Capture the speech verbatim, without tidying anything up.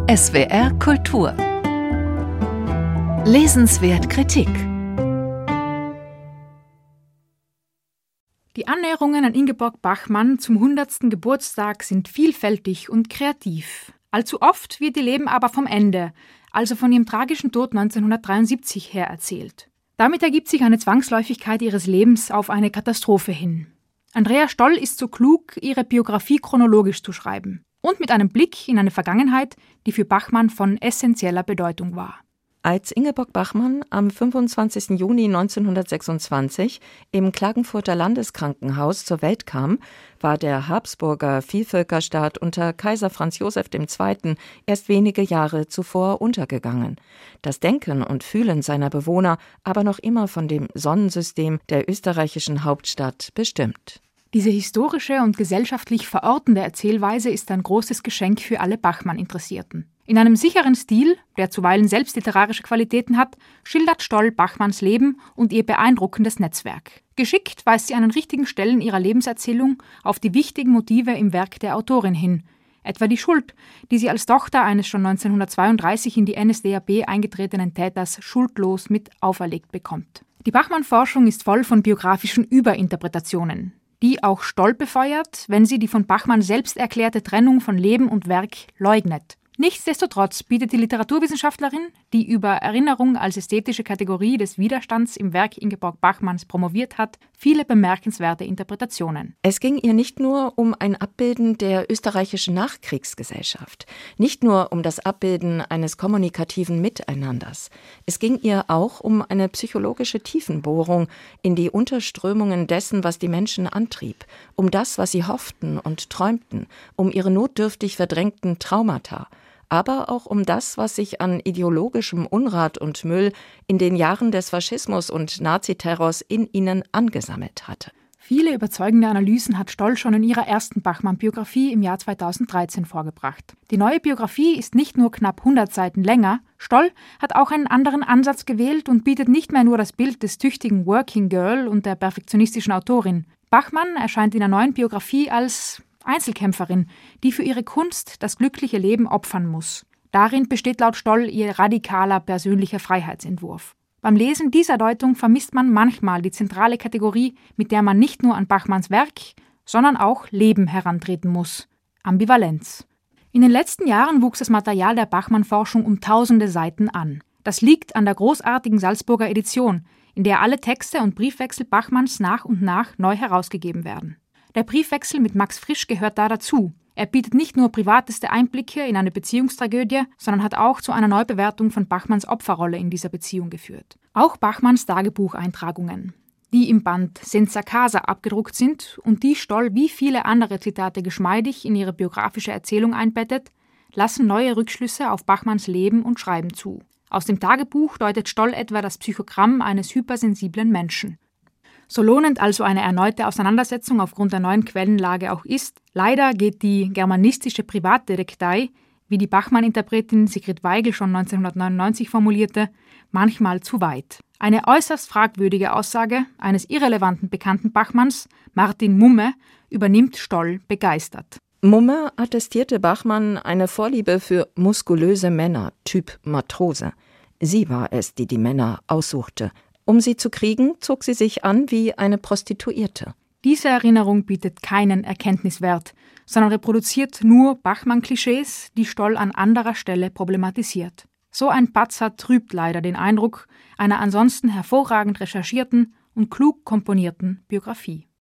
S W R Kultur. Lesenswert Kritik. Die Annäherungen an Ingeborg Bachmann zum hundertsten Geburtstag sind vielfältig und kreativ. Allzu oft wird ihr Leben aber vom Ende, also von ihrem tragischen Tod neunzehnhundertdreiundsiebzig her erzählt. Damit ergibt sich eine Zwangsläufigkeit ihres Lebens auf eine Katastrophe hin. Andrea Stoll ist so klug, ihre Biografie chronologisch zu schreiben und mit einem Blick in eine Vergangenheit, die für Bachmann von essentieller Bedeutung war. Als Ingeborg Bachmann am fünfundzwanzigsten Juni neunzehnhundertsechsundzwanzig im Klagenfurter Landeskrankenhaus zur Welt kam, war der Habsburger Vielvölkerstaat unter Kaiser Franz Joseph der Zweite. erst wenige Jahre zuvor untergegangen. Das Denken und Fühlen seiner Bewohner aber noch immer von dem Sonnensystem der österreichischen Hauptstadt bestimmt. Diese historische und gesellschaftlich verortende Erzählweise ist ein großes Geschenk für alle Bachmann-Interessierten. In einem sicheren Stil, der zuweilen selbst literarische Qualitäten hat, schildert Stoll Bachmanns Leben und ihr beeindruckendes Netzwerk. Geschickt weist sie an den richtigen Stellen ihrer Lebenserzählung auf die wichtigen Motive im Werk der Autorin hin, etwa die Schuld, die sie als Tochter eines schon neunzehnhundertzweiunddreißig in die N S D A P eingetretenen Täters schuldlos mit auferlegt bekommt. Die Bachmann-Forschung ist voll von biografischen Überinterpretationen, die auch Stoll befeuert, wenn sie die von Bachmann selbst erklärte Trennung von Leben und Werk leugnet. Nichtsdestotrotz bietet die Literaturwissenschaftlerin, die über Erinnerung als ästhetische Kategorie des Widerstands im Werk Ingeborg Bachmanns promoviert hat, viele bemerkenswerte Interpretationen. Es ging ihr nicht nur um ein Abbilden der österreichischen Nachkriegsgesellschaft, nicht nur um das Abbilden eines kommunikativen Miteinanders. Es ging ihr auch um eine psychologische Tiefenbohrung in die Unterströmungen dessen, was die Menschen antrieb, um das, was sie hofften und träumten, um ihre notdürftig verdrängten Traumata, aber auch um das, was sich an ideologischem Unrat und Müll in den Jahren des Faschismus und Naziterrors in ihnen angesammelt hatte. Viele überzeugende Analysen hat Stoll schon in ihrer ersten Bachmann-Biografie im Jahr zweitausenddreizehn vorgebracht. Die neue Biografie ist nicht nur knapp hundert Seiten länger, Stoll hat auch einen anderen Ansatz gewählt und bietet nicht mehr nur das Bild des tüchtigen Working Girl und der perfektionistischen Autorin. Bachmann erscheint in der neuen Biografie als Einzelkämpferin, die für ihre Kunst das glückliche Leben opfern muss. Darin besteht laut Stoll ihr radikaler persönlicher Freiheitsentwurf. Beim Lesen dieser Deutung vermisst man manchmal die zentrale Kategorie, mit der man nicht nur an Bachmanns Werk, sondern auch Leben herantreten muss: Ambivalenz. In den letzten Jahren wuchs das Material der Bachmann-Forschung um tausende Seiten an. Das liegt an der großartigen Salzburger Edition, in der alle Texte und Briefwechsel Bachmanns nach und nach neu herausgegeben werden. Der Briefwechsel mit Max Frisch gehört da dazu. Er bietet nicht nur privateste Einblicke in eine Beziehungstragödie, sondern hat auch zu einer Neubewertung von Bachmanns Opferrolle in dieser Beziehung geführt. Auch Bachmanns Tagebucheintragungen, die im Band Senza Casa abgedruckt sind und die Stoll wie viele andere Zitate geschmeidig in ihre biografische Erzählung einbettet, lassen neue Rückschlüsse auf Bachmanns Leben und Schreiben zu. Aus dem Tagebuch deutet Stoll etwa das Psychogramm eines hypersensiblen Menschen. So lohnend also eine erneute Auseinandersetzung aufgrund der neuen Quellenlage auch ist, leider geht die germanistische Privatdetektei, wie die Bachmann-Interpretin Sigrid Weigel schon neunzehnhundertneunundneunzig formulierte, manchmal zu weit. Eine äußerst fragwürdige Aussage eines irrelevanten Bekannten Bachmanns, Martin Mumme, übernimmt Stoll begeistert. Mumme attestierte Bachmann eine Vorliebe für muskulöse Männer, Typ Matrose. Sie war es, die die Männer aussuchte. Um sie zu kriegen, zog sie sich an wie eine Prostituierte. Diese Erinnerung bietet keinen Erkenntniswert, sondern reproduziert nur Bachmann-Klischees, die Stoll an anderer Stelle problematisiert. So ein Patzer trübt leider den Eindruck einer ansonsten hervorragend recherchierten und klug komponierten Biografie.